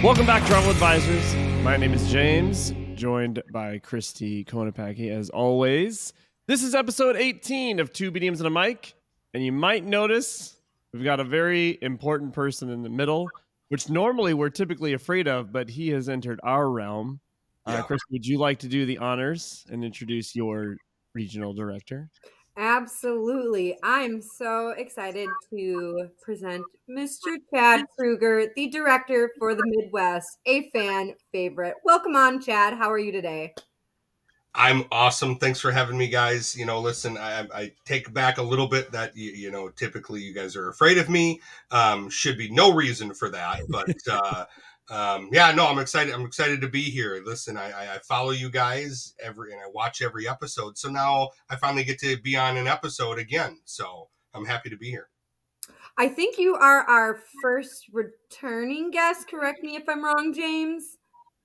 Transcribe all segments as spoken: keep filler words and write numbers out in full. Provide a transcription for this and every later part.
Welcome back, Travel Advisors. My name is James, joined by Christy Konopacki, as always. This is episode eighteen of Two Mediums and a Mic, and you might notice we've got a very important person in the middle, which normally we're typically afraid of, but he has entered our realm. Yeah. Uh, Christy, would you like to do the honors and introduce your regional director? Absolutely. I'm so excited to present Mister Chad Kruger, the director for the Midwest, a fan favorite. Welcome on, Chad. How are you today? I'm awesome. Thanks for having me, guys. You know, listen, I, I take back a little bit that, you, you know, typically you guys are afraid of me. Um, should be no reason for that. But uh, um, yeah, no, I'm excited. I'm excited to be here. Listen, I, I follow you guys every and I watch every episode. So now I finally get to be on an episode again. So I'm happy to be here. I think you are our first returning guest. Correct me if I'm wrong, James.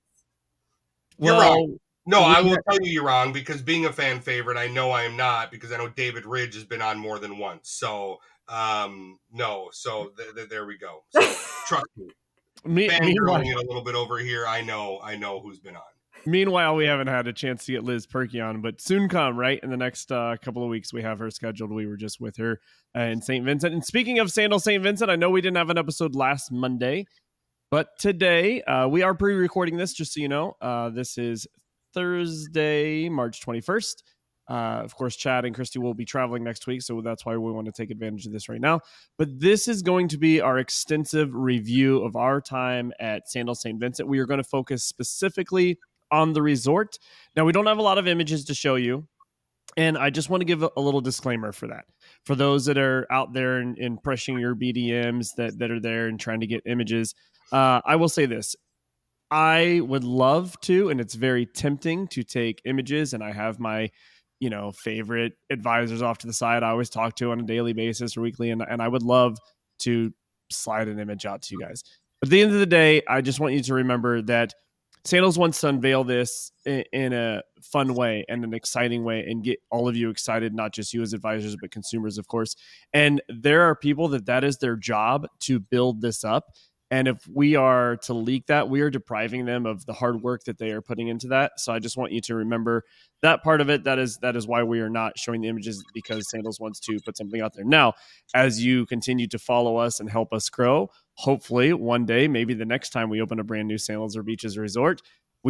You're well, wrong. No, I will tell you you're wrong, because being a fan favorite, I know I am not, because I know David Ridge has been on more than once. So, um, no. So th- th- there we go. So trust me. Me, Fangirling it a little bit over here. I know. I know who's been on. Meanwhile, we haven't had a chance to get Liz Perky on, but soon come, right? In the next uh, couple of weeks, we have her scheduled. We were just with her uh, in Saint Vincent. And speaking of Sandal Saint Vincent, I know we didn't have an episode last Monday, but today uh, we are pre-recording this, just so you know. Uh, this is Thursday, March twenty-first. Uh, of course, Chad and Christy will be traveling next week, so that's why we want to take advantage of this right now. But this is going to be our extensive review of our time at Sandal Saint Vincent. We are going to focus specifically on the resort. Now, we don't have a lot of images to show you, and I just want to give a, a little disclaimer for that. For those that are out there and, and pressing your B D Ms that, that are there and trying to get images, uh, I will say this. I would love to, and it's very tempting to take images, and I have my, you know, favorite advisors off to the side I always talk to on a daily basis or weekly, and, and I would love to slide an image out to you guys. But at the end of the day, I just want you to remember that Sandals wants to unveil this in, in a fun way and an exciting way and get all of you excited, not just you as advisors, but consumers, of course. And there are people that that is their job to build this up. And if we are to leak that, we are depriving them of the hard work that they are putting into that. So I just want you to remember that part of it. That is that is why we are not showing the images, because Sandals wants to put something out there. Now, as you continue to follow us and help us grow, hopefully one day, maybe the next time we open a brand new Sandals or Beaches resort,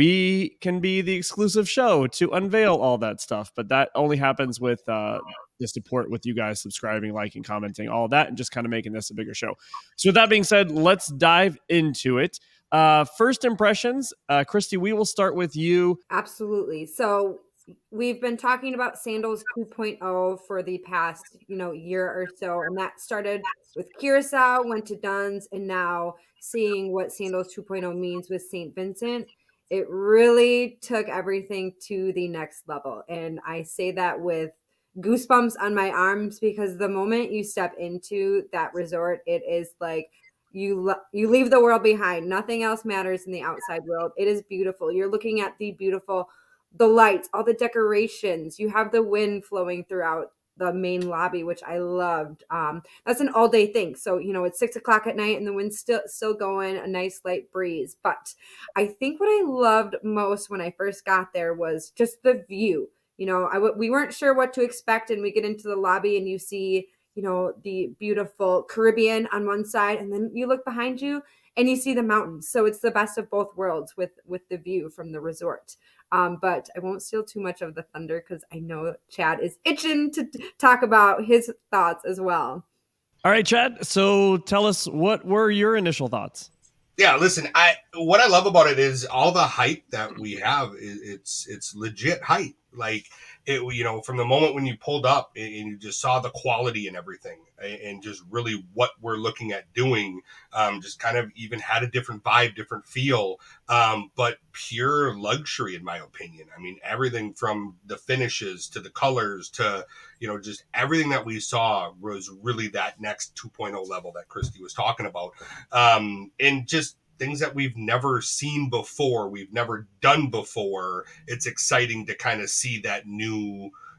we can be the exclusive show to unveil all that stuff. But that only happens with uh, the support, with you guys subscribing, liking, commenting, all of that, and just kind of making this a bigger show. So with that being said, let's dive into it. Uh, first impressions, uh, Christy, we will start with you. Absolutely. So we've been talking about Sandals two point oh for the past, you know, year or so, and that started with Curacao, went to Dunn's, and now seeing what Sandals two point oh means with Saint Vincent, it really took everything to the next level. And I say that with goosebumps on my arms, because the moment you step into that resort, it is like you you leave the world behind. Nothing else matters in the outside world. It is beautiful. You're looking at the beautiful, the lights, all the decorations. You have the wind flowing throughout the main lobby, which I loved. Um, that's an all day thing. So, you know, it's six o'clock at night and the wind's still, still going, a nice light breeze. But I think what I loved most when I first got there was just the view. You know, I w- we weren't sure what to expect, and we get into the lobby and you see, you know, the beautiful Caribbean on one side, and then you look behind you and you see the mountains. So it's the best of both worlds with, with the view from the resort. Um, but I won't steal too much of the thunder, because I know Chad is itching to t- talk about his thoughts as well. All right, Chad. So tell us, what were your initial thoughts? Yeah, listen, I what I love about it is all the hype that we have. It's it's legit hype. Like, it, you know, from the moment when you pulled up and you just saw the quality and everything, and just really what we're looking at doing, um, just kind of even had a different vibe, different feel, um, but pure luxury, in my opinion. I mean, everything from the finishes to the colors to, you know, just everything that we saw was really that next two point oh level that Christy was talking about. Um, and just things that we've never seen before, we've never done before. It's exciting to kind of see that new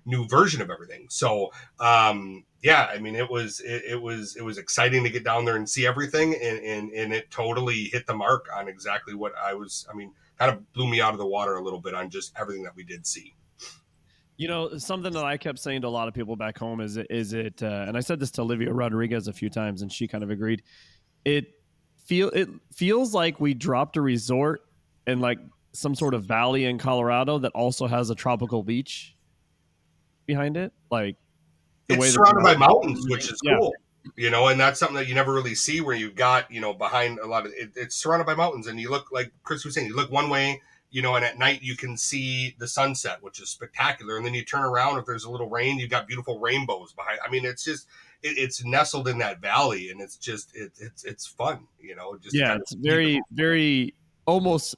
new version of everything. So, um, yeah, I mean, it was it, it was it was exciting to get down there and see everything, and, and and it totally hit the mark on exactly what I was. I mean, kind of blew me out of the water a little bit on just everything that we did see. You know, something that I kept saying to a lot of people back home is, is it, uh, and I said this to Olivia Rodriguez a few times, and she kind of agreed. It feel it feels like we dropped a resort in like some sort of valley in Colorado that also has a tropical beach behind it. Like the it's way surrounded by mountains, which is yeah. cool. You know, and that's something that you never really see where you've got, you know, behind a lot of it, it's surrounded by mountains, and you look like Chris was saying, you look one way, you know, and at night you can see the sunset, which is spectacular. And then you turn around, if there's a little rain, you've got beautiful rainbows behind. I mean, it's just, it, it's nestled in that valley, and it's just, it, it's, it's fun, you know, just yeah, it's very, it very almost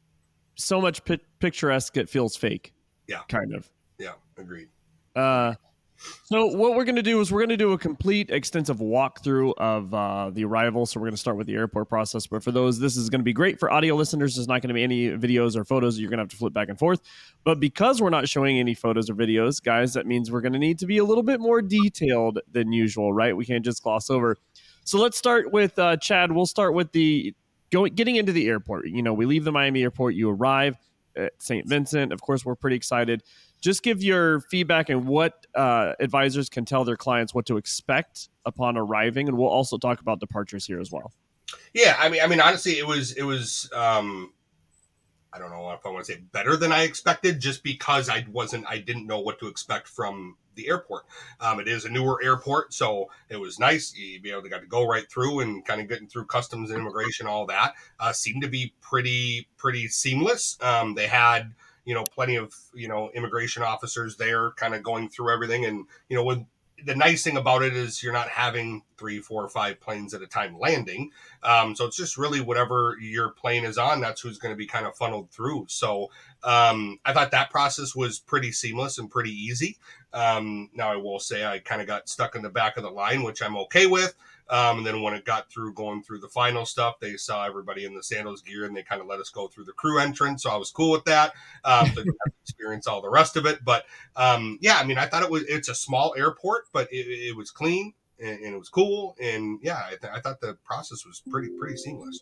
so much pi- picturesque. It feels fake. Yeah. Kind of. Yeah. Agreed. Uh, So what we're going to do is we're going to do a complete extensive walkthrough of uh, the arrival. So we're going to start with the airport process. But for those, this is going to be great for audio listeners. There's not going to be any videos or photos. You're going to have to flip back and forth. But because we're not showing any photos or videos, guys, that means we're going to need to be a little bit more detailed than usual, right? We can't just gloss over. So let's start with uh, Chad. We'll start with the going getting into the airport. You know, we leave the Miami airport. You arrive at Saint Vincent. Of course, we're pretty excited. Just give your feedback and what uh, advisors can tell their clients what to expect upon arriving, and we'll also talk about departures here as well. Yeah, I mean, I mean, honestly, it was, it was, um, I don't know if I want to say better than I expected, just because I wasn't, I didn't know what to expect from the airport. Um, it is a newer airport, so it was nice. You be able to got to go right through and kind of getting through customs and immigration, all that uh, seemed to be pretty, pretty seamless. Um, they had, you know, plenty of, you know, immigration officers there kind of going through everything. And, you know, when the nice thing about it is you're not having three, four or five planes at a time landing. Um, so it's just really whatever your plane is on, that's who's going to be kind of funneled through. So um, I thought that process was pretty seamless and pretty easy. Um, now I will say I kind of got stuck in the back of the line, which I'm okay with. Um, and then when it got through going through the final stuff, they saw everybody in the sandals gear and they kind of let us go through the crew entrance. So I was cool with that. Um, so I didn't have to experience all the rest of it. But um, yeah, I mean, I thought it was, it's a small airport, but it, it was clean and, and it was cool. And yeah, I, th- I thought the process was pretty, pretty seamless.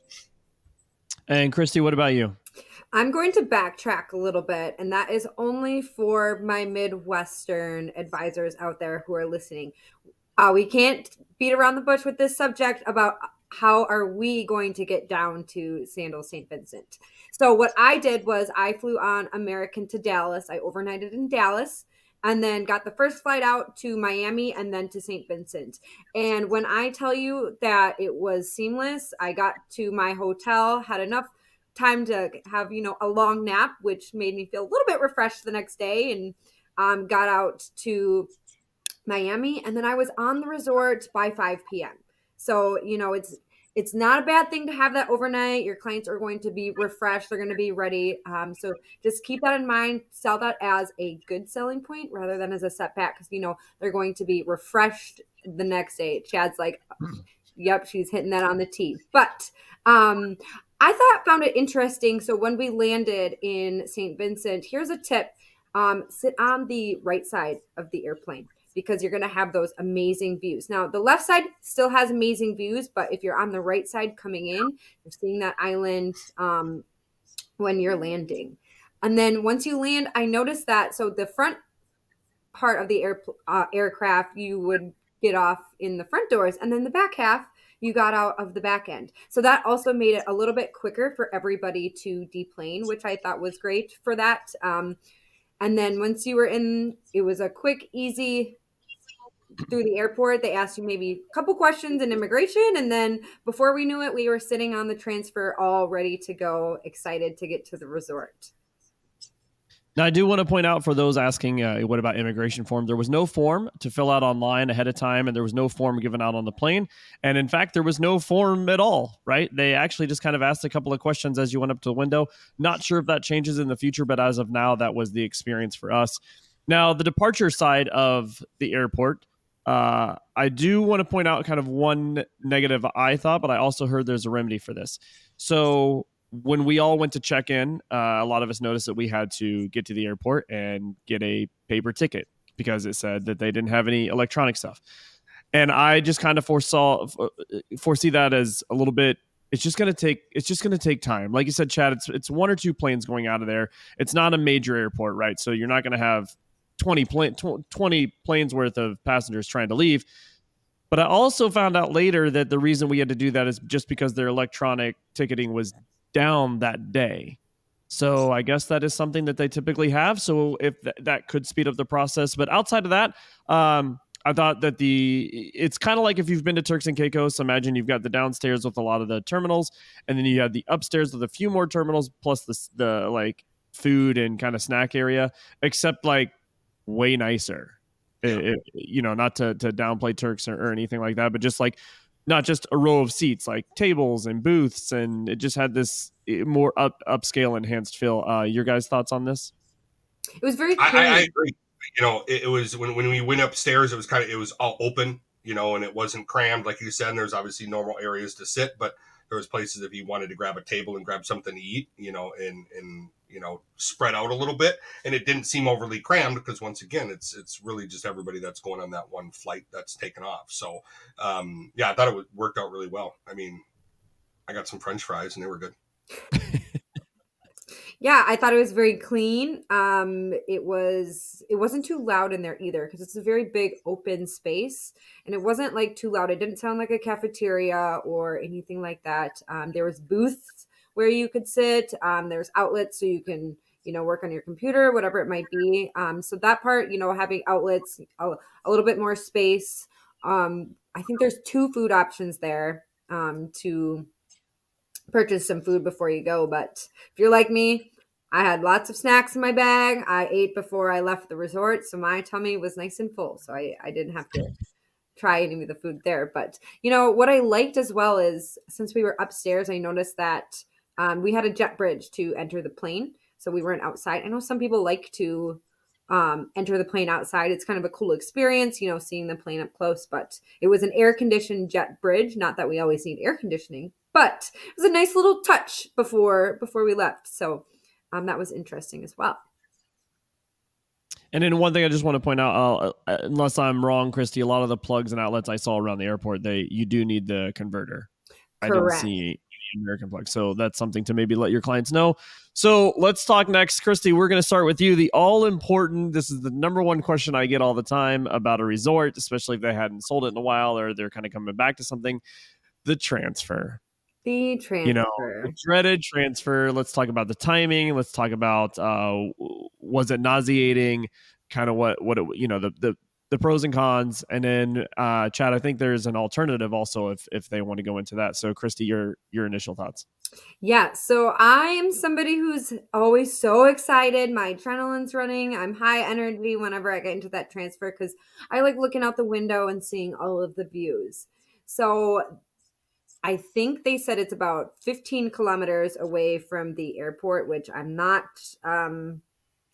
And Christy, what about you? I'm going to backtrack a little bit, and that is only for my Midwestern advisors out there who are listening. Uh, we can't beat around the bush with this subject about how are we going to get down to Sandals Saint Vincent. So what I did was I flew on American to Dallas. I overnighted in Dallas and then got the first flight out to Miami and then to Saint Vincent. And when I tell you that it was seamless, I got to my hotel, had enough time to have, you know, a long nap, which made me feel a little bit refreshed the next day, and um, got out to Miami, and then I was on the resort by five p.m. So, you know, it's it's not a bad thing to have that overnight. Your clients are going to be refreshed. They're going to be ready. Um, so just keep that in mind. Sell that as a good selling point rather than as a setback, because, you know, they're going to be refreshed the next day. Chad's like, yep, she's hitting that on the tee. But um, I thought found it interesting. So when we landed in Saint Vincent, here's a tip. Um, sit on the right side of the airplane, because you're going to have those amazing views. Now, the left side still has amazing views, but if you're on the right side coming in, you're seeing that island um, when you're landing. And then once you land, I noticed that, so the front part of the air, uh, aircraft, you would get off in the front doors, and then the back half, you got out of the back end. So that also made it a little bit quicker for everybody to deplane, which I thought was great for that. Um, and then once you were in, it was a quick, easy through the airport. They asked you maybe a couple questions in immigration, and then before we knew it, we were sitting on the transfer, all ready to go, excited to get to the resort. Now, I do want to point out for those asking, uh, what about immigration form? There was no form to fill out online ahead of time, and there was no form given out on the plane. And in fact, there was no form at all, right? They actually just kind of asked a couple of questions as you went up to the window. Not sure if that changes in the future, but as of now, that was the experience for us. Now, the departure side of the airport, uh, I do want to point out kind of one negative I thought, but I also heard there's a remedy for this. So when we all went to check in, uh, a lot of us noticed that we had to get to the airport and get a paper ticket because it said that they didn't have any electronic stuff. And I just kind of foresaw foresee that as a little bit. It's just gonna take. It's just gonna take time. Like you said, Chad. It's it's one or two planes going out of there. It's not a major airport, right? So you're not gonna have twenty plane twenty planes worth of passengers trying to leave. But I also found out later that the reason we had to do that is just because their electronic ticketing was down that day. So I guess that is something that they typically have. So if th- that could speed up the process. But outside of that, um, I thought that the it's kind of like if you've been to Turks and Caicos. Imagine you've got the downstairs with a lot of the terminals, and then you have the upstairs with a few more terminals, plus the the like food and kind of snack area, except like way nicer. It, it, you know, not to to downplay Turks or, or anything like that, but just like not just a row of seats, like tables and booths, and it just had this more up upscale enhanced feel. Uh, your guys' thoughts on this? It was very cool. I, I agree. You know, it, it was when when we went upstairs, it was kind of it was all open, you know, and it wasn't crammed like you said. And there's obviously normal areas to sit, but there was places if you wanted to grab a table and grab something to eat, you know, and and you know, spread out a little bit, and it didn't seem overly crammed because once again, it's it's really just everybody that's going on that one flight that's taken off. So, um, yeah, I thought it would, worked out really well. I mean, I got some French fries and they were good. Yeah, I thought it was very clean. Um, it was it wasn't too loud in there either because it's a very big open space, and it wasn't like too loud. It didn't sound like a cafeteria or anything like that. Um, there was booths where you could sit. Um, there's outlets so you can you know work on your computer, whatever it might be. Um, so that part, you know, having outlets, a, a little bit more space. Um, I think there's two food options there um, to purchase some food before you go. But if you're like me, I had lots of snacks in my bag. I ate before I left the resort, so my tummy was nice and full. So I, I didn't have to try any of the food there. But, you know, what I liked as well is since we were upstairs, I noticed that um, we had a jet bridge to enter the plane. So we weren't outside. I know some people like to um, enter the plane outside. It's kind of a cool experience, you know, seeing the plane up close. But it was an air-conditioned jet bridge. Not that we always need air conditioning, but it was a nice little touch before before we left. So um, that was interesting as well. And then one thing I just want to point out, uh, unless I'm wrong, Christy, a lot of the plugs and outlets I saw around the airport, they you do need the converter. Correct. I didn't see any American plug. So that's something to maybe let your clients know. So let's talk next. Christy, we're going to start with you. The all-important, this is the number one question I get all the time about a resort, especially if they hadn't sold it in a while or they're kind of coming back to something, the transfer. The transfer. You know, the dreaded transfer. Let's talk about the timing. Let's talk about uh, was it nauseating? Kind of what what it, you know the the the pros and cons. And then uh, Chad, I think there's an alternative also if if they want to go into that. So Christy, your your initial thoughts. Yeah, so I am somebody who's always so excited. My adrenaline's running. I'm high energy whenever I get into that transfer because I like looking out the window and seeing all of the views. So I think they said it's about fifteen kilometers away from the airport, which I'm not um,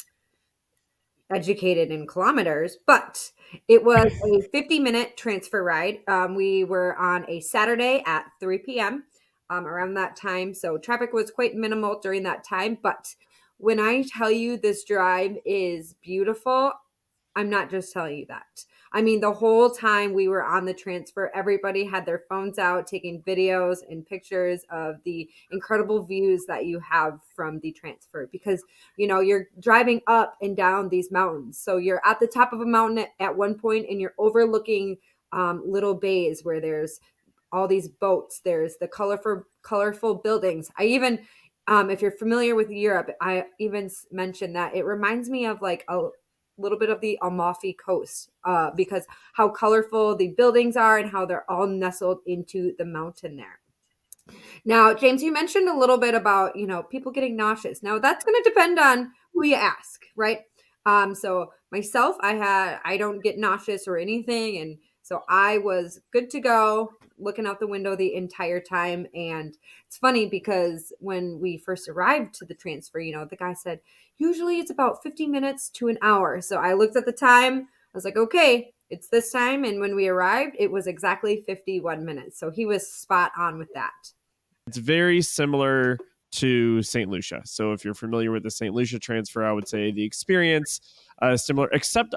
educated in kilometers, but it was a fifty minute transfer ride. Um, we were on a Saturday at three p.m. Um, around that time. So traffic was quite minimal during that time. But when I tell you this drive is beautiful, I'm not just telling you that. I mean, the whole time we were on the transfer, everybody had their phones out taking videos and pictures of the incredible views that you have from the transfer because, you know, you're driving up and down these mountains. So you're at the top of a mountain at, at one point and you're overlooking um, little bays where there's all these boats. There's the colorful, colorful buildings. I even, um, if you're familiar with Europe, I even mentioned that it reminds me of like a little bit of the Amalfi Coast uh, because how colorful the buildings are and how they're all nestled into the mountain there. Now, James, you mentioned a little bit about, you know, people getting nauseous. Now, that's going to depend on who you ask, right? Um, so myself, I had, I don't get nauseous or anything. And so I was good to go, looking out the window the entire time. And it's funny because when we first arrived to the transfer, you know, the guy said, usually it's about fifty minutes to an hour. So I looked at the time. I was like, okay, it's this time. And when we arrived, it was exactly fifty-one minutes. So he was spot on with that. It's very similar to Saint Lucia. So if you're familiar with the Saint Lucia transfer, I would say the experience uh, similar, except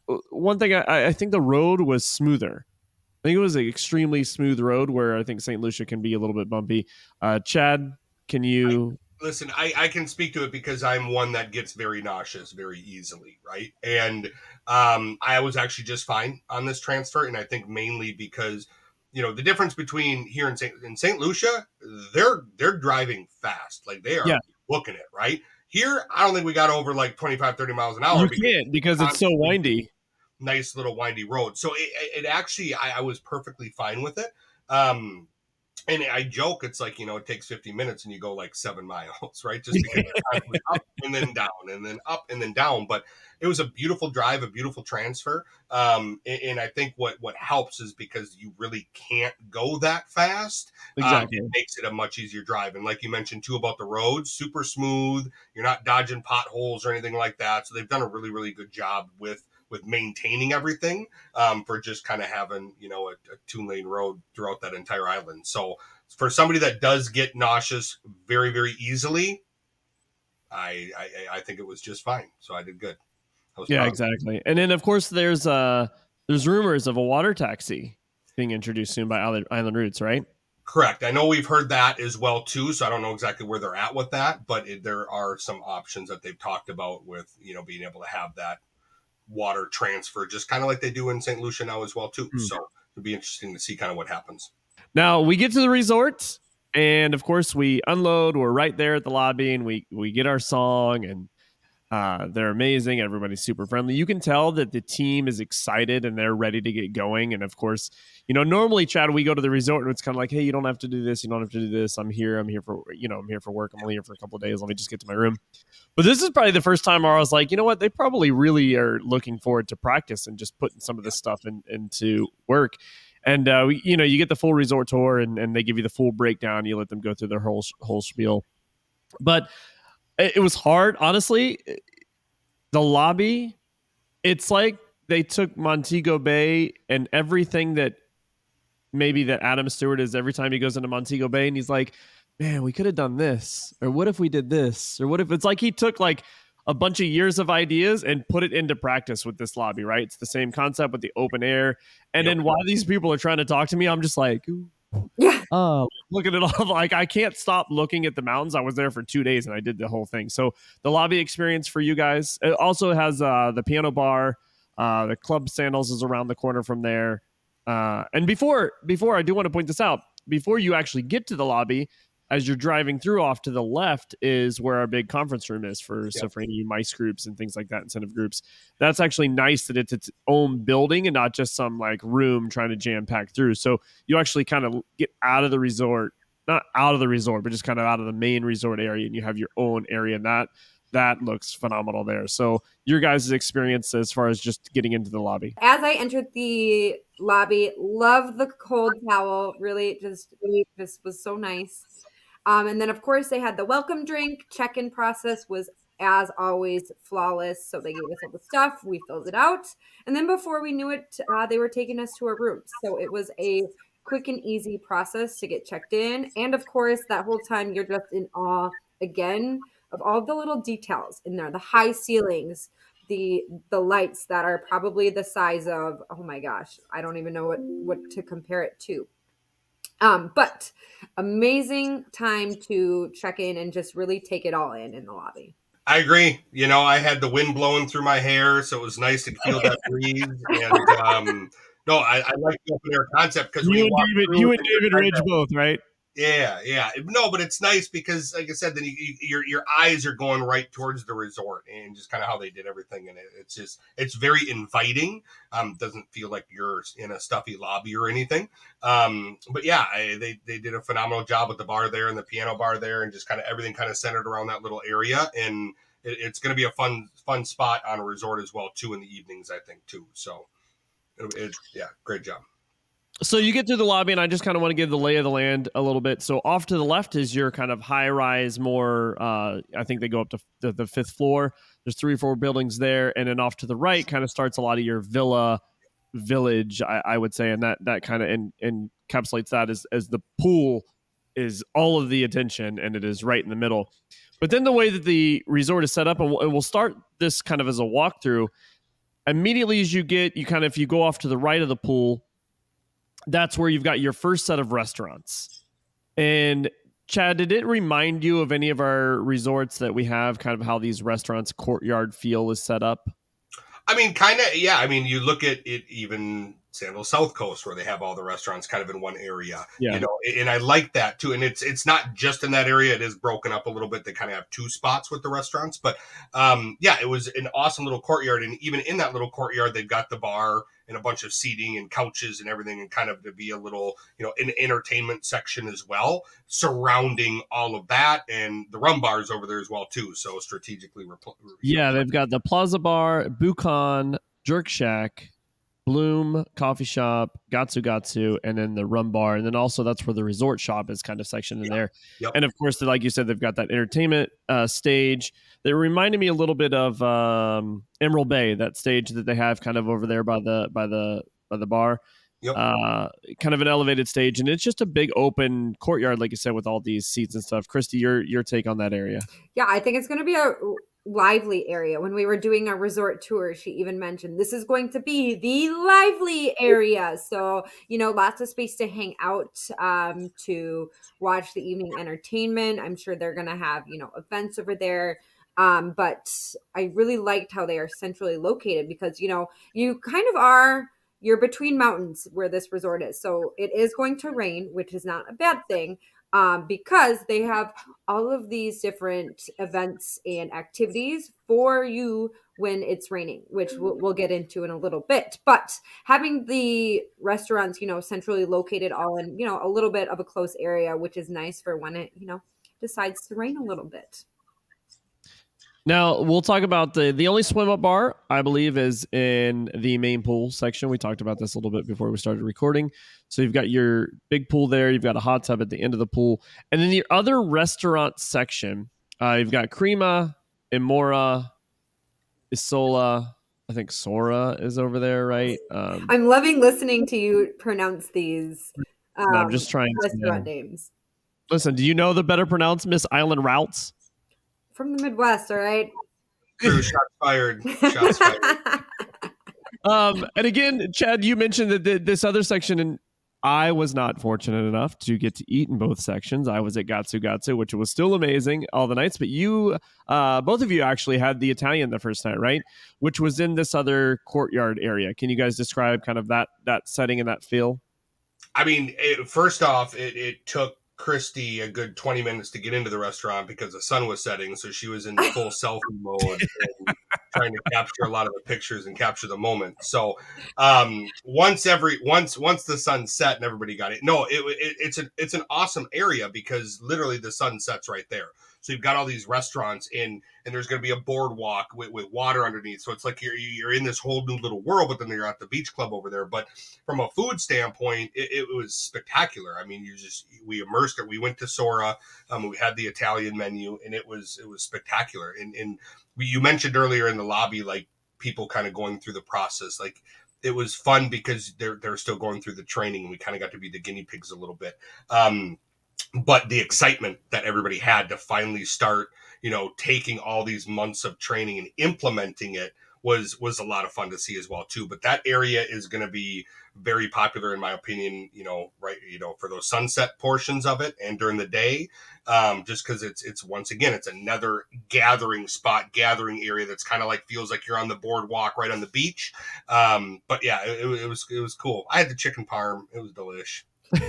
one thing I, I think the road was smoother. I think it was an extremely smooth road where I think Saint Lucia can be a little bit bumpy. Uh, Chad, can you I, listen? I, I can speak to it because I'm one that gets very nauseous very easily, right? And um, I was actually just fine on this transfer, and I think mainly because you know the difference between here and Saint in Saint Lucia, they're they're driving fast, like they are Yeah. booking it, right? Here, I don't think we got over like twenty-five, thirty miles an hour. You can't because it's so windy. Nice little windy road. So it, it actually, I, I was perfectly fine with it. Um, and I joke, it's like, you know, it takes fifty minutes and you go like seven miles, right? Just because it's constantly up and then down and then up and then down. But it was a beautiful drive, a beautiful transfer. Um, and, and I think what, what helps is because you really can't go that fast. Exactly. Um, it makes it a much easier drive. And like you mentioned too about the roads, super smooth. You're not dodging potholes or anything like that. So they've done a really, really good job with with maintaining everything um, for just kind of having, you know, a, a two lane road throughout that entire island. So for somebody that does get nauseous very, very easily, I, I, I think it was just fine. So I did good. I yeah, exactly. And then of course there's uh there's rumors of a water taxi being introduced soon by Island, Island Roots, right? Correct. I know we've heard that as well too. So I don't know exactly where they're at with that, but it, there are some options that they've talked about with, you know, being able to have that water transfer, just kind of like they do in Saint Lucia now as well too. Mm. So it'll be interesting to see kind of what happens. Now we get to the resort, and of course we unload. We're right there at the lobby, and we we get our song, and uh, they're amazing. Everybody's super friendly. You can tell that the team is excited and they're ready to get going. And of course, you know, normally, Chad, we go to the resort and it's kind of like, hey, you don't have to do this. You don't have to do this. I'm here. I'm here for, you know, I'm here for work. I'm only here for a couple of days. Let me just get to my room. But this is probably the first time where I was like, you know what? They probably really are looking forward to practice and just putting some of this stuff in, into work. And, uh, you know, you get the full resort tour and, and they give you the full breakdown. You let them go through their whole, whole spiel. But it was hard, honestly. The lobby, it's like they took Montego Bay and everything that maybe that Adam Stewart is every time he goes into Montego Bay and he's like, man, we could have done this. Or what if we did this? Or what if it's like he took like a bunch of years of ideas and put it into practice with this lobby, right? It's the same concept with the open air. And yep. then while these people are trying to talk to me, I'm just like, ooh. Yeah. Oh, look at it all. Like I can't stop looking at the mountains. I was there for two days and I did the whole thing. So the lobby experience for you guys. It also has uh, the piano bar. Uh, the Club Sandals is around the corner from there. Uh, and before before I do want to point this out, before you actually get to the lobby, as you're driving through, off to the left is where our big conference room is for, yep. so for any mice groups and things like that, incentive groups. That's actually nice that it's its own building and not just some like room trying to jam pack through. So you actually kind of get out of the resort, not out of the resort, but just kind of out of the main resort area, and you have your own area, and that that looks phenomenal there. So your guys' experience as far as just getting into the lobby. As I entered the lobby, love the cold towel. Really, just this was so nice. Um, and then, of course, they had the welcome drink. Check-in process was, as always, flawless. So they gave us all the stuff. We filled it out. And then before we knew it, uh, they were taking us to our rooms. So it was a quick and easy process to get checked in. And, of course, that whole time you're just in awe, again, of all the little details in there. The high ceilings, the the lights that are probably the size of, oh, my gosh, I don't even know what, what to compare it to. Um, but amazing time to check in and just really take it all in in the lobby. I agree. You know, I had the wind blowing through my hair, so it was nice to feel that breeze. And um, no, I, I like the open air concept because you, you and David, you and David Ridge both, right? Yeah, yeah. No, but it's nice because, like I said, then you, you, your your eyes are going right towards the resort and just kind of how they did everything. And it, it's just, it's very inviting. Um, doesn't feel like you're in a stuffy lobby or anything. Um, but yeah, I, they they did a phenomenal job with the bar there and the piano bar there, and just kind of everything kind of centered around that little area. And it, it's going to be a fun fun spot on a resort as well too in the evenings, I think too. So it, it's yeah, great job. So you get through the lobby, and I just kind of want to give the lay of the land a little bit. So off to the left is your kind of high-rise, more, uh, I think they go up to the, the fifth floor. There's three or four buildings there. And then off to the right kind of starts a lot of your villa village, I, I would say. And that that kind of en- encapsulates that as, as the pool is all of the attention, and it is right in the middle. But then the way that the resort is set up, and we'll, and we'll start this kind of as a walkthrough, immediately as you get, you kind of, if you go off to the right of the pool, that's where you've got your first set of restaurants. And Chad, did it remind you of any of our resorts that we have, kind of how these restaurants courtyard feel is set up? I mean, kind of, yeah. I mean, you look at it, even Sandals South Coast, where they have all the restaurants kind of in one area, yeah. you know, and I like that too. And it's it's not just in that area; it is broken up a little bit. They kind of have two spots with the restaurants, but um, yeah, it was an awesome little courtyard. And even in that little courtyard, they've got the bar and a bunch of seating and couches and everything, and kind of to be a little, you know, an entertainment section as well, surrounding all of that, and the rum bars over there as well too. So strategically, repl- yeah, they've got the Plaza Bar, Buchan, Jerk Shack, Bloom Coffee Shop, Gatsu Gatsu, and then the rum bar. And then also that's where the resort shop is kind of sectioned in yeah. there. Yep. And of course, like you said, they've got that entertainment uh, stage. They reminded me a little bit of um, Emerald Bay, that stage that they have kind of over there by the by the by the bar. Yep. Uh, kind of an elevated stage, and it's just a big open courtyard, like you said, with all these seats and stuff. Christy, your your take on that area? Yeah, I think it's going to be a lively area. When we were doing our resort tour, she even mentioned this is going to be the lively area. So, you know, lots of space to hang out, um, to watch the evening entertainment. I'm sure they're going to have, you know, events over there. Um, but I really liked how they are centrally located because, you know, you kind of are, you're between mountains where this resort is. So it is going to rain, which is not a bad thing. Um, because they have all of these different events and activities for you when it's raining, which we'll, we'll get into in a little bit. But having the restaurants, you know, centrally located all in, you know, a little bit of a close area, which is nice for when it, you know, decides to rain a little bit. Now, we'll talk about the the only swim-up bar, I believe, is in the main pool section. We talked about this a little bit before we started recording. So you've got your big pool there. You've got a hot tub at the end of the pool. And then the other restaurant section, uh, you've got Crema, Imora, Isola. I think Sora is over there, right? Um, I'm loving listening to you pronounce these um, I'm just trying restaurant to, names. Listen, do you know the better pronounced Miss Island Routes? From the Midwest, all right? True, shots fired. Shots fired. Um, and again, Chad, you mentioned that the, this other section, and I was not fortunate enough to get to eat in both sections. I was at Gatsu Gatsu, which was still amazing all the nights. But you, uh, both of you actually had the Italian the first night, right? Which was in this other courtyard area. Can you guys describe kind of that that setting and that feel? I mean, it, first off, it, it took Christy a good twenty minutes to get into the restaurant because the sun was setting, so she was in full selfie mode and trying to capture a lot of the pictures and capture the moment. So um, once every once once the sun set and everybody got it. No, it, it, it's an it's an awesome area because literally the sun sets right there. So you've got all these restaurants in, and there's going to be a boardwalk with, with water underneath. So it's like you're you're in this whole new little world, but then you're at the beach club over there. But from a food standpoint, it, it was spectacular. I mean, you just we immersed it. We went to Sora, um, we had the Italian menu, and it was it was spectacular. And and we, you mentioned earlier in the lobby, like people kind of going through the process, like. It was fun because they're they're still going through the training, and we kind of got to be the guinea pigs a little bit. Um, but the excitement that everybody had to finally start, you know, taking all these months of training and implementing it was was a lot of fun to see as well too. But that area is going to be very popular in my opinion, you know, right, you know, for those sunset portions of it and during the day, um, just because it's it's once again it's another gathering spot, gathering area that's kind of like feels like you're on the boardwalk right on the beach. Um, but yeah, it, it was it was cool. I had the chicken parm; it was delish.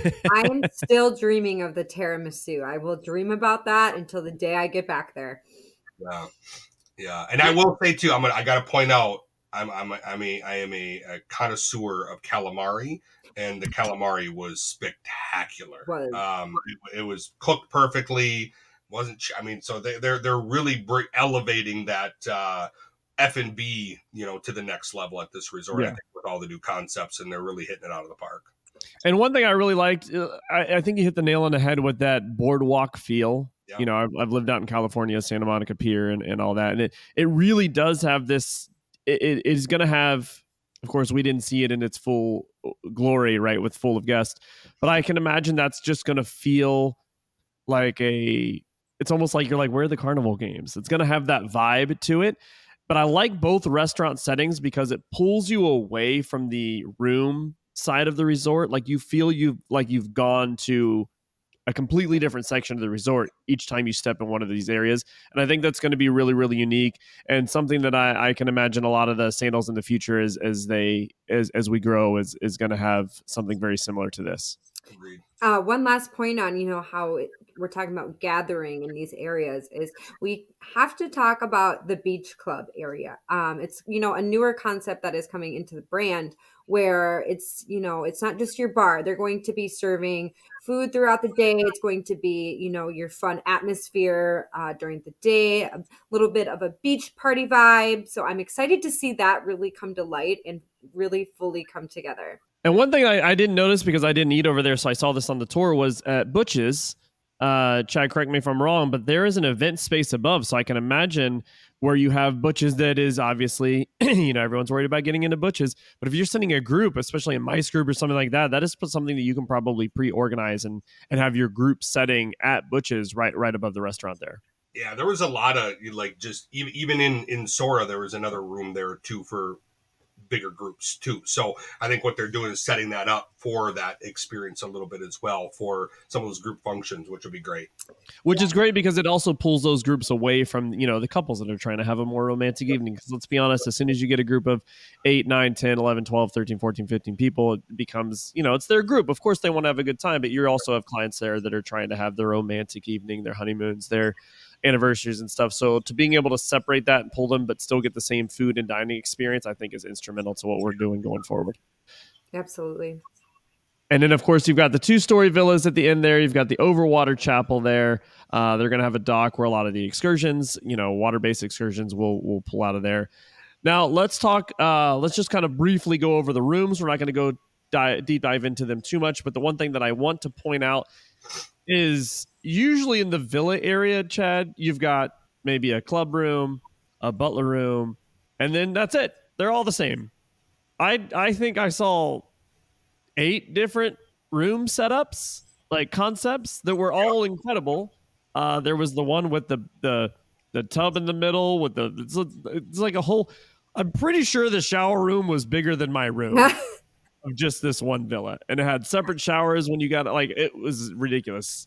I'm still dreaming of the tiramisu. I will dream about that until the day I get back there. Yeah, yeah, and I will say too, I'm gonna I got to point out, I'm I'm a, I'm a I am a, a connoisseur of calamari, and the calamari was spectacular. Was. Um, it, it was cooked perfectly. Wasn't I mean, so they they're they're really br- elevating that uh, F and B, you know, to the next level at this resort. Yeah. I think with all the new concepts, and they're really hitting it out of the park. And one thing I really liked, uh, I, I think you hit the nail on the head with that boardwalk feel. Yeah. You know, I've, I've lived out in California, Santa Monica Pier, and, and all that, and it it really does have this. It, it is going to have, of course, we didn't see it in its full glory, right, with full of guests, but I can imagine that's just going to feel like a. It's almost like you're like, where are the carnival games? It's going to have that vibe to it. but I like both restaurant settings because it pulls you away from the room side of the resort. Like you feel you like you've gone to a completely different section of the resort each time you step in one of these areas. And I think that's going to be really, really unique and something that I, I can imagine a lot of the Sandals in the future is as they as as we grow is is going to have something very similar to this. Agreed. Uh, one last point on, you know, how it, we're talking about gathering in these areas is we have to talk about the beach club area. Um, it's, you know, a newer concept that is coming into the brand where it's, you know, it's not just your bar. They're going to be serving food throughout the day. It's going to be, you know, your fun atmosphere uh, during the day, a little bit of a beach party vibe. So I'm excited to see that really come to light and really fully come together. And one thing I, I didn't notice because I didn't eat over there, so I saw this on the tour, was at Butch's. Uh, Chad, correct me if I'm wrong, but there is an event space above. So I can imagine where you have Butch's that is obviously, you know, everyone's worried about getting into Butch's. But if you're sending a group, especially a mice group or something like that, that is something that you can probably pre-organize and, and have your group setting at Butch's right right above the restaurant there. Yeah, there was a lot of, like, just even, even in, in Sora, there was another room there, too, for bigger groups too. So I think what they're doing is setting that up for that experience a little bit as well for some of those group functions, which would be great. Which is great because it also pulls those groups away from, you know, the couples that are trying to have a more romantic evening. Because let's be honest, as soon as you get a group of eight, nine, ten, eleven, twelve, thirteen, fourteen, fifteen people, it becomes, you know, it's their group. Of course, they want to have a good time, but you also have clients there that are trying to have their romantic evening, their honeymoons, their anniversaries and stuff. So to being able to separate that and pull them, but still get the same food and dining experience, I think is instrumental to what we're doing going forward. Absolutely. And then, of course, you've got the two-story villas at the end there. You've got the overwater chapel there. Uh, they're going to have a dock where a lot of the excursions, you know, water-based excursions will will pull out of there. Now, let's talk. Uh, let's just kind of briefly go over the rooms. We're not going to go di- deep dive into them too much, but the one thing that I want to point out is usually in the villa area, Chad, you've got maybe a club room, a butler room, and then that's it. They're all the same. I I think I saw eight different room setups, like concepts that were all incredible. Uh, there was the one with the the the tub in the middle with the it's, it's like a whole. I'm pretty sure the shower room was bigger than my room of just this one villa, and it had separate showers when you got like it was ridiculous.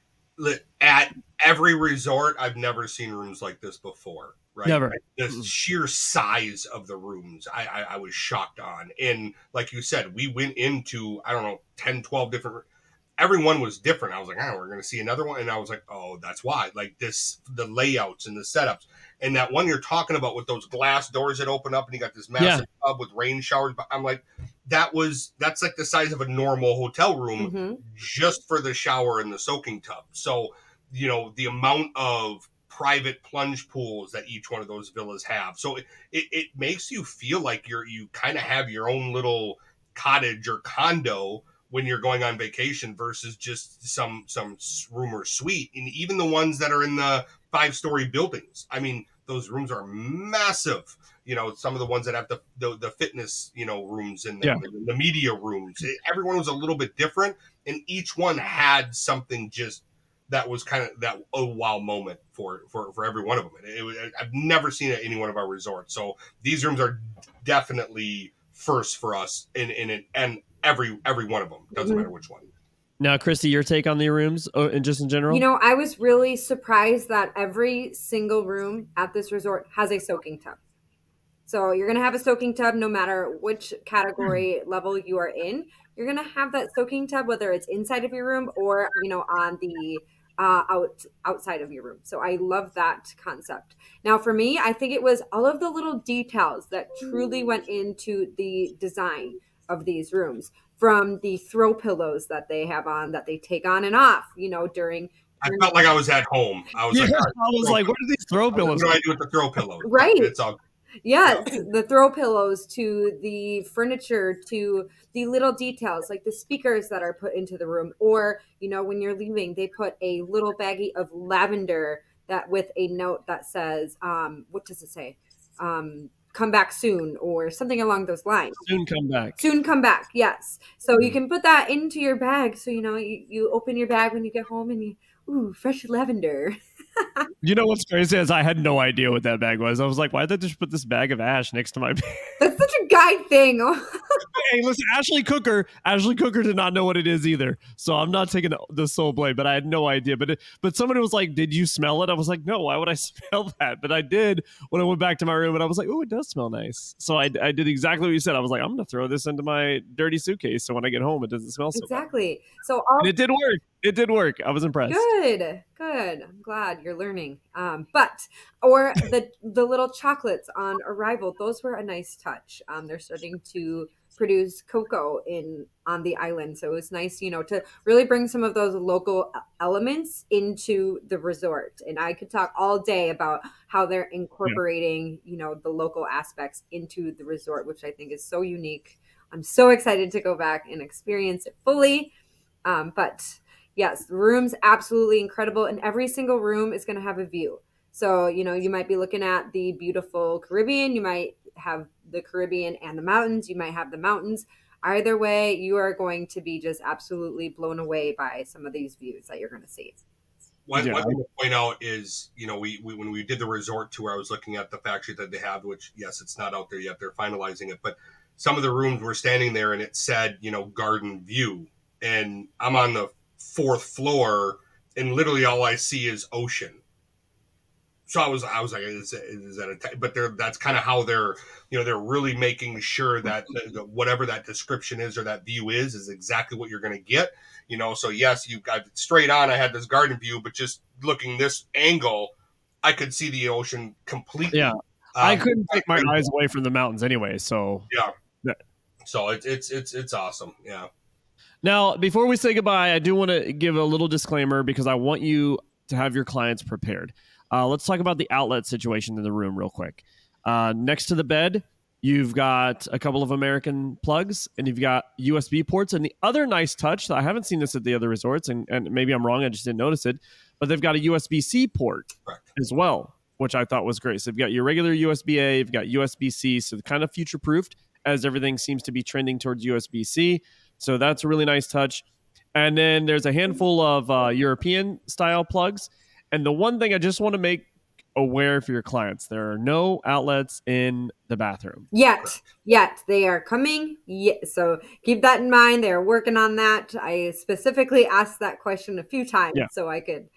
At every resort, I've never seen rooms like this before. Right? Never. The sheer size of the rooms, I, I, I was shocked on. And like you said, we went into, I don't know, ten, twelve different, everyone was different. I was like, oh, we're going to see another one. And I was like, oh, that's why. Like this, the layouts and the setups. And that one you're talking about with those glass doors that open up and you got this massive yeah. tub with rain showers. But I'm like, that was, that's like the size of a normal hotel room mm-hmm. just for the shower and the soaking tub. So, you know, the amount of private plunge pools that each one of those villas have. So it, it, it makes you feel like you're, you kind of have your own little cottage or condo when you're going on vacation versus just some, some room or suite. And even the ones that are in the five story buildings. I mean, those rooms are massive. You know, some of the ones that have the, the, the fitness, you know, rooms and yeah. the, the media rooms, it, everyone was a little bit different. And each one had something just, that was kind of that oh wow moment for, for, for every one of them. It, it, I've never seen it at any one of our resorts. So these rooms are definitely first for us in, in it, and every every one of them. Doesn't mm-hmm. matter which one. Now, Christy, your take on the rooms uh, and just in general? You know, I was really surprised that every single room at this resort has a soaking tub. So you're going to have a soaking tub no matter which category level you are in. You're going to have that soaking tub, whether it's inside of your room or, you know, on the uh, out outside of your room. So I love that concept. Now, for me, I think it was all of the little details that truly went into the design of these rooms, from the throw pillows that they have on, that they take on and off, you know, during. I felt like I was at home. I was yeah, like, I was like, what are these throw pillows? What do I do with the throw pillows? Right. It's all. Yes, the throw pillows to the furniture to the little details like the speakers that are put into the room, or, you know, when you're leaving, they put a little baggie of lavender that with a note that says, um, what does it say? Um, come back soon, or something along those lines. Soon come back. Soon come back, yes. So you can put that into your bag. So, you know, you, you open your bag when you get home and you, ooh, fresh lavender. You know what's crazy is I had no idea what that bag was. I was like, why did they just put this bag of ash next to my bag? That's such a guy thing. Hey, listen, Ashley Cooker, Ashley Cooker did not know what it is either. So I'm not taking the sole blame, but I had no idea. But it, but somebody was like, did you smell it? I was like, no, why would I smell that? But I did when I went back to my room and I was like, oh, it does smell nice. So I, I did exactly what you said. I was like, I'm going to throw this into my dirty suitcase. So when I get home, it doesn't smell so bad. Exactly. So all And it did work. It did work. I was impressed. Good, good. I'm glad you're learning. Um, but or the the little chocolates on arrival, those were a nice touch. Um, they're starting to produce cocoa in on the island, so it was nice, you know, to really bring some of those local elements into the resort. And I could talk all day about how they're incorporating, yeah. you know, the local aspects into the resort, which I think is so unique. I'm so excited to go back and experience it fully. Um, but yes, the room's absolutely incredible, and every single room is going to have a view. So, you know, you might be looking at the beautiful Caribbean, you might have the Caribbean and the mountains, you might have the mountains. Either way, you are going to be just absolutely blown away by some of these views that you're going to see. One, yeah. one thing to point out is, you know, we, we when we did the resort tour, I was looking at the fact sheet that they have, which, yes, it's not out there yet. They're finalizing it. But some of the rooms were standing there and it said, you know, garden view. And I'm on the fourth floor and literally all I see is ocean. So I was, I was like, is, is that a, t-? But they're, that's kind of how they're, you know, they're really making sure that the, the, whatever that description is or that view is, is exactly what you're going to get, you know? So yes, you got straight on. I had this garden view, but just looking this angle, I could see the ocean completely. Yeah. Um, I couldn't take my eyes away from the mountains anyway. So yeah. yeah. So it's, it's, it's, it's awesome. Yeah. Now, before we say goodbye, I do want to give a little disclaimer because I want you to have your clients prepared. Uh, let's talk about the outlet situation in the room real quick. Uh, next to the bed, you've got a couple of American plugs and you've got U S B ports. And the other nice touch, I haven't seen this at the other resorts, and, and maybe I'm wrong, I just didn't notice it, but they've got a U S B C port as well, which I thought was great. So you've got your regular U S B A, you've got U S B C, so kind of future-proofed as everything seems to be trending towards U S B C. So that's a really nice touch. And then there's a handful of uh, European style plugs. And the one thing I just want to make aware for your clients, there are no outlets in the bathroom. Yet, yet. They are coming. Yet. So keep that in mind. They're working on that. I specifically asked that question a few times yeah. so I could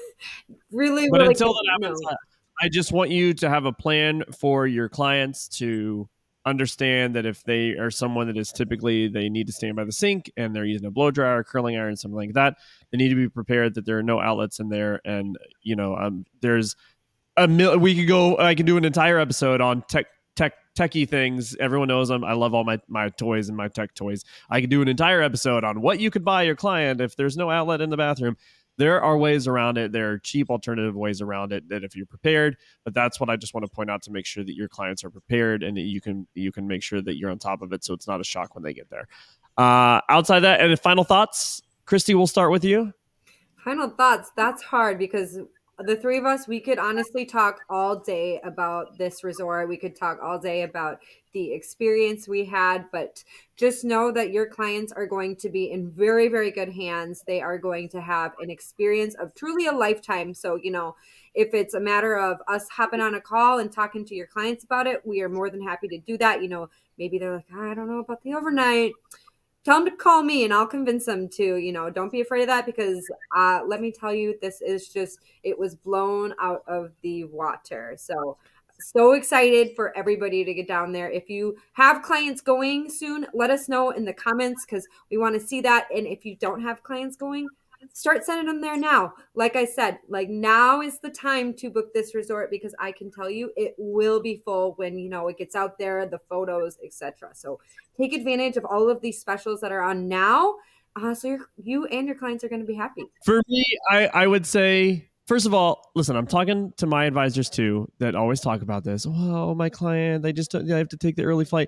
really, but really until that happens, know. I just want you to have a plan for your clients to understand that if they are someone that is typically they need to stand by the sink and they're using a blow dryer, curling iron, something like that, they need to be prepared that there are no outlets in there. And you know, um, there's a mil- we could go. I can do an entire episode on tech, tech, techie things. Everyone knows them. I love all my my toys and my tech toys. I could do an entire episode on what you could buy your client if there's no outlet in the bathroom. There are ways around it. There are cheap alternative ways around it that if you're prepared, but that's what I just want to point out to make sure that your clients are prepared and that you can you can make sure that you're on top of it so it's not a shock when they get there. Uh, outside that, and final thoughts, Christy, we'll start with you. Final thoughts. That's hard because the three of us, we could honestly talk all day about this resort. We could talk all day about the experience we had, but just know that your clients are going to be in very, very good hands. They are going to have an experience of truly a lifetime. So, you know, if it's a matter of us hopping on a call and talking to your clients about it, we are more than happy to do that. You know, maybe they're like, I don't know about the overnight. Tell them to call me and I'll convince them to, you know, don't be afraid of that because uh, let me tell you, this is just, it was blown out of the water. So, so excited for everybody to get down there. If you have clients going soon, let us know in the comments because we want to see that. And if you don't have clients going, start sending them there now. Like I said, like now is the time to book this resort because I can tell you it will be full when, you know, it gets out there, the photos, et cetera. So take advantage of all of these specials that are on now. Uh, so you're, you and your clients are going to be happy. For me, I, I would say, first of all, listen, I'm talking to my advisors too that always talk about this. Oh, my client, they just they have to take the early flight.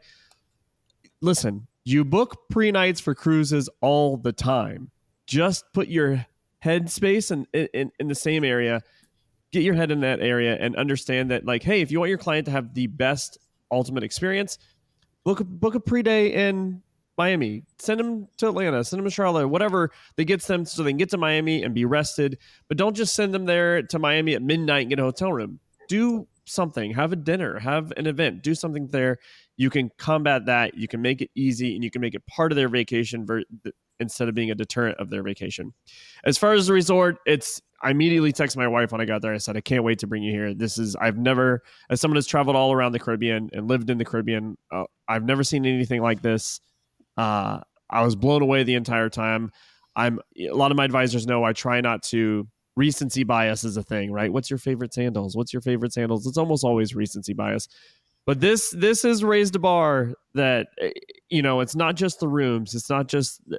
Listen, you book pre-nights for cruises all the time. Just put your head space in, in, in the same area, get your head in that area and understand that like, hey, if you want your client to have the best ultimate experience, book a, book a pre-day in Miami, send them to Atlanta, send them to Charlotte, whatever that gets them so they can get to Miami and be rested. But don't just send them there to Miami at midnight and get a hotel room. Do something, have a dinner, have an event, do something there. You can combat that. You can make it easy and you can make it part of their vacation ver- instead of being a deterrent of their vacation. As far as the resort, it's, I immediately texted my wife when I got there. I said, I can't wait to bring you here. This is, I've never, as someone who's traveled all around the Caribbean and lived in the Caribbean, uh, I've never seen anything like this. Uh, I was blown away the entire time. I'm, a lot of my advisors know I try not to, recency bias is a thing, right? What's your favorite sandals? What's your favorite sandals? It's almost always recency bias. But this this has raised a bar that, you know, it's not just the rooms, it's not just the,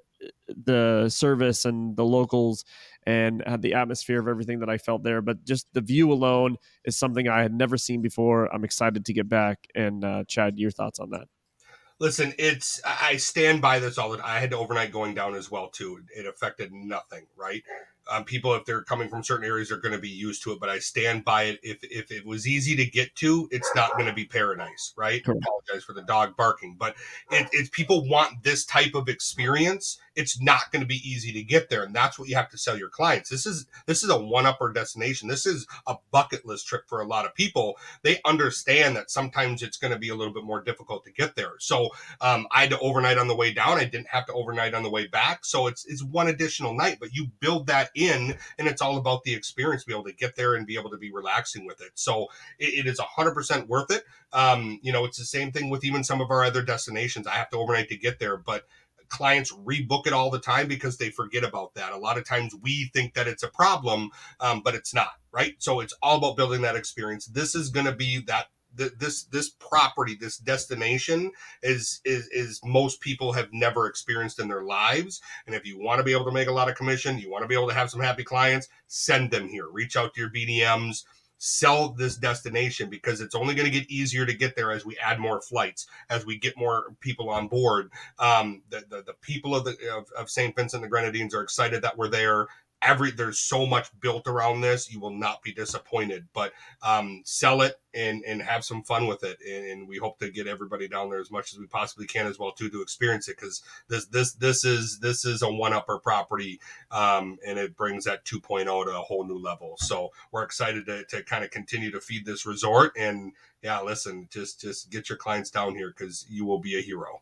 the service and the locals and had the atmosphere of everything that I felt there, but just the view alone is something I had never seen before. I'm excited to get back. And uh, Chad, your thoughts on that? Listen, it's I stand by this all the time. I had to overnight going down as well too. It affected nothing, right? Um, people, if they're coming from certain areas, are going to be used to it. But I stand by it. If if it was easy to get to, it's not going to be paradise, right? Cool. I apologize for the dog barking, but it, it's people want this type of experience. It's not going to be easy to get there, and that's what you have to sell your clients. This is this is a one-upper destination. This is a bucket list trip for a lot of people. They understand that sometimes it's going to be a little bit more difficult to get there. So um, I had to overnight on the way down. I didn't have to overnight on the way back. So it's it's one additional night, but you build that in, and it's all about the experience, to be able to get there and be able to be relaxing with it. So it, it is one hundred percent worth it. Um, you know, it's the same thing with even some of our other destinations. I have to overnight to get there, but clients rebook it all the time because they forget about that. A lot of times we think that it's a problem, um, but it's not, right? So it's all about building that experience. This is going to be that this this property, this destination is is is most people have never experienced in their lives. And if you want to be able to make a lot of commission, you want to be able to have some happy clients, send them here. Reach out to your B D Ms. Sell this destination, because it's only going to get easier to get there as we add more flights, as we get more people on board. Um, the, the the people of the of, of Saint Vincent and the Grenadines are excited that we're there. Every there's so much built around this, you will not be disappointed. But um, sell it and and have some fun with it, and, and we hope to get everybody down there as much as we possibly can as well too, to experience it, because this this this is this is a one-upper property, um, and it brings that two point oh to a whole new level. So we're excited to to kind of continue to feed this resort, and yeah, listen, just just get your clients down here because you will be a hero.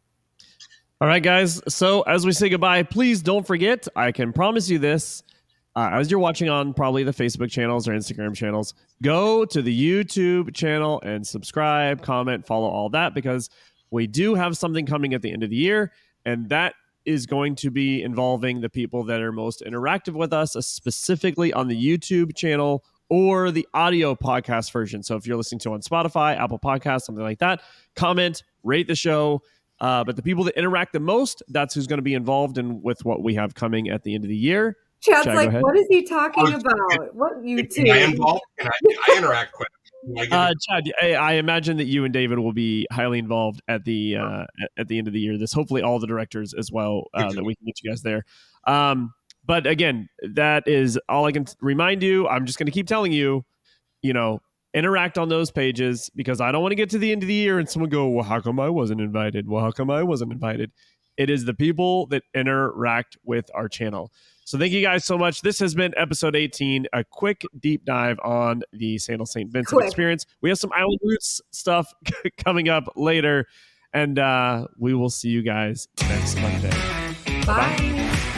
All right, guys. So as we say goodbye, please don't forget, I can promise you this, uh, as you're watching on probably the Facebook channels or Instagram channels, go to the YouTube channel and subscribe, comment, follow all that, because we do have something coming at the end of the year, and that is going to be involving the people that are most interactive with us, specifically on the YouTube channel or the audio podcast version. So if you're listening to on Spotify, Apple Podcasts, something like that, comment, rate the show. Uh, but the people that interact the most, that's who's going to be involved in with what we have coming at the end of the year. Chad's Chad, like, what is he talking was, about? What you Can I involve? Can I, I interact quick? Uh, Chad, I, I imagine that you and David will be highly involved at the uh, at the end of the year. This hopefully all the directors as well, uh, that we can get you guys there. Um, but again, that is all I can t- remind you. I'm just going to keep telling you, you know, interact on those pages, because I don't want to get to the end of the year and someone go, well, how come I wasn't invited? Well, how come I wasn't invited? It is the people that interact with our channel. So thank you guys so much. This has been episode eighteen, a quick deep dive on the Sandals Saint Vincent quick. experience. We have some Island Roots stuff coming up later, and uh, we will see you guys next Monday. Bye. Bye-bye.